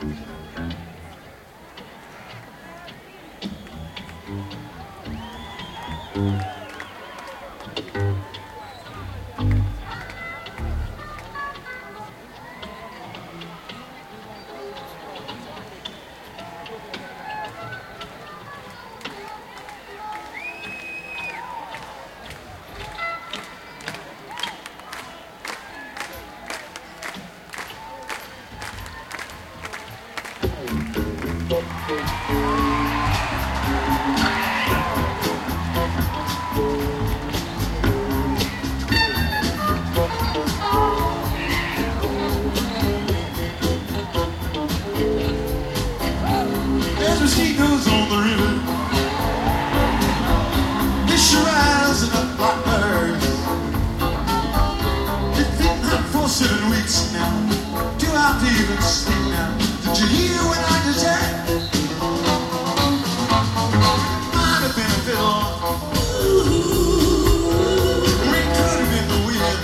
There's mosquitoes on the river, fish are rising up like birds. It's been hot for 7 weeks now, too hot to even sleep now. Did you hear when I just had? Might have been a fiddle, or it could have been the wind.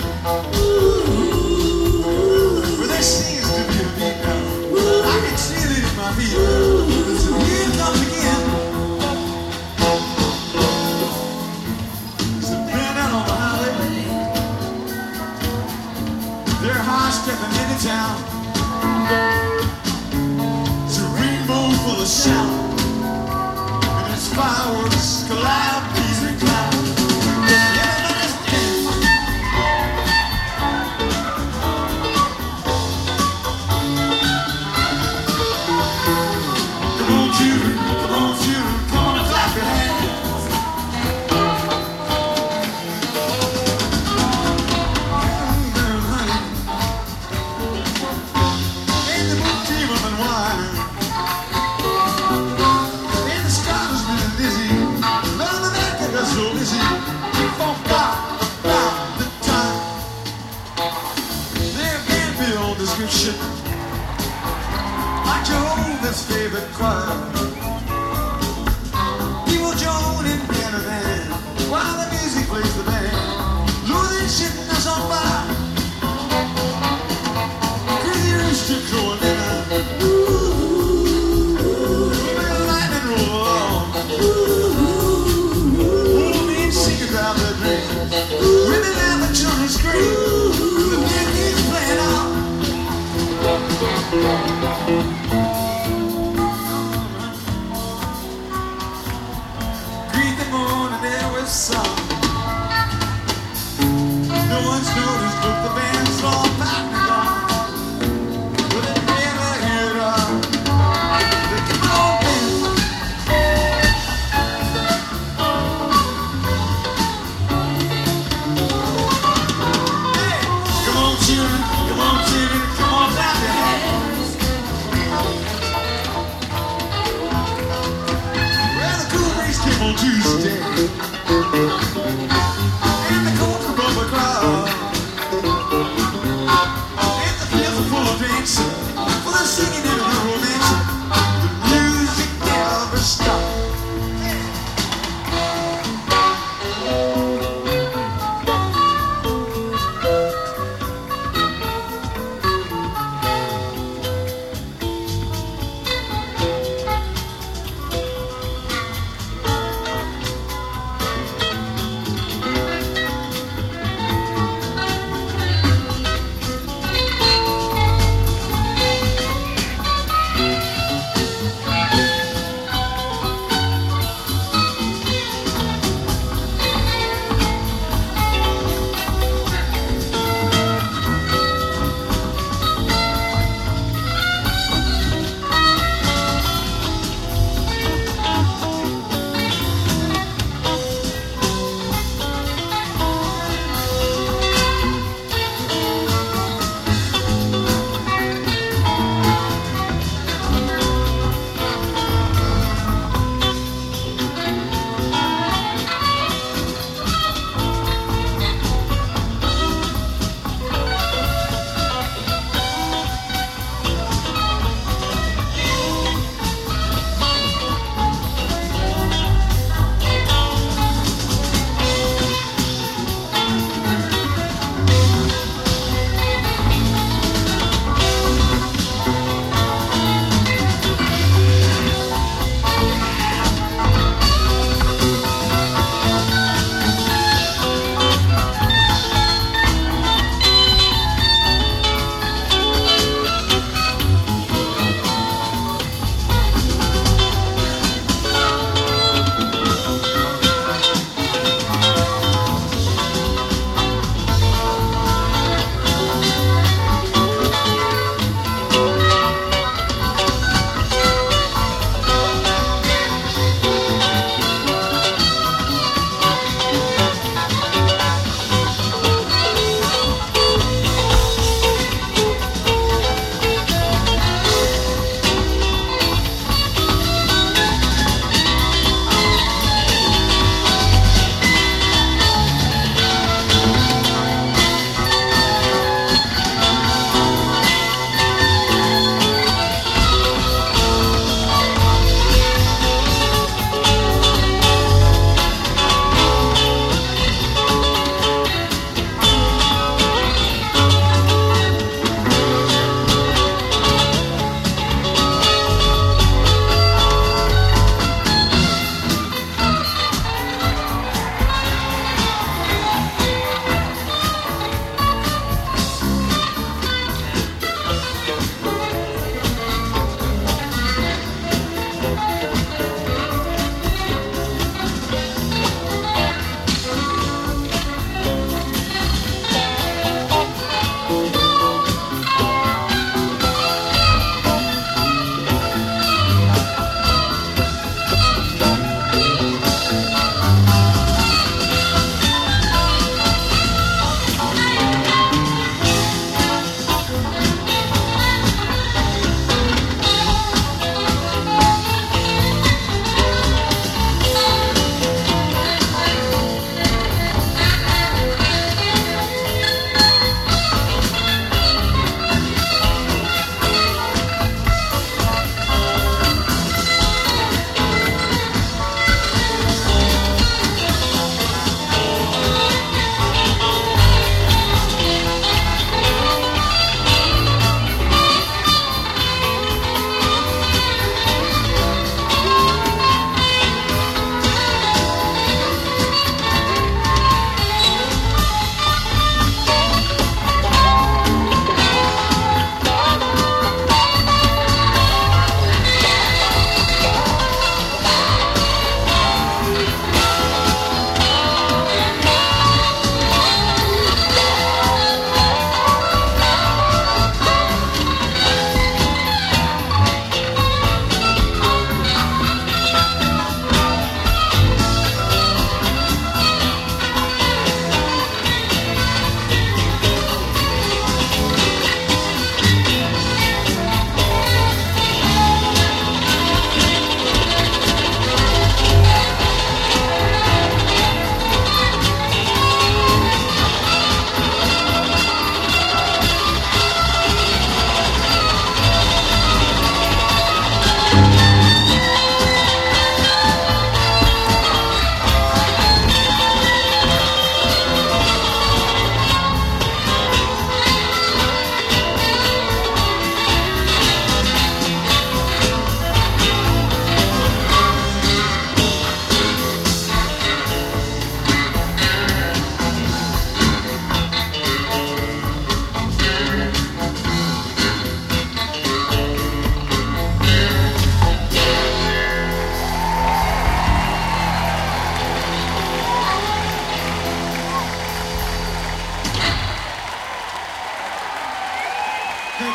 But there seems to be a beat now, I can feel it in my feet. Here comes again. There's a band out on the highway, they're high stepping into town. It's a rainbow full of sound, and it's fireworks, calliope and clouds. Everybody's dancing. Come on, children, come on, children, come on and clap your hands. Honey, and the book came up and wine, and the stars been dizzy. None of the back of us so busy. For about the time, their band beyond description, like Jehovah's favorite choir. People join in band and band while the music plays the band. Losing shitting us on fire. Crazy rooster crowing in a lightning roll along. Old men sing about their dreams. Women laugh and children scream. The band keeps playing on. Greet the morning air with song. No one's noticed, but the band's all packed and gone. But at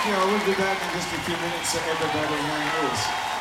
Thank you. I will be back in just a few minutes so everybody knows.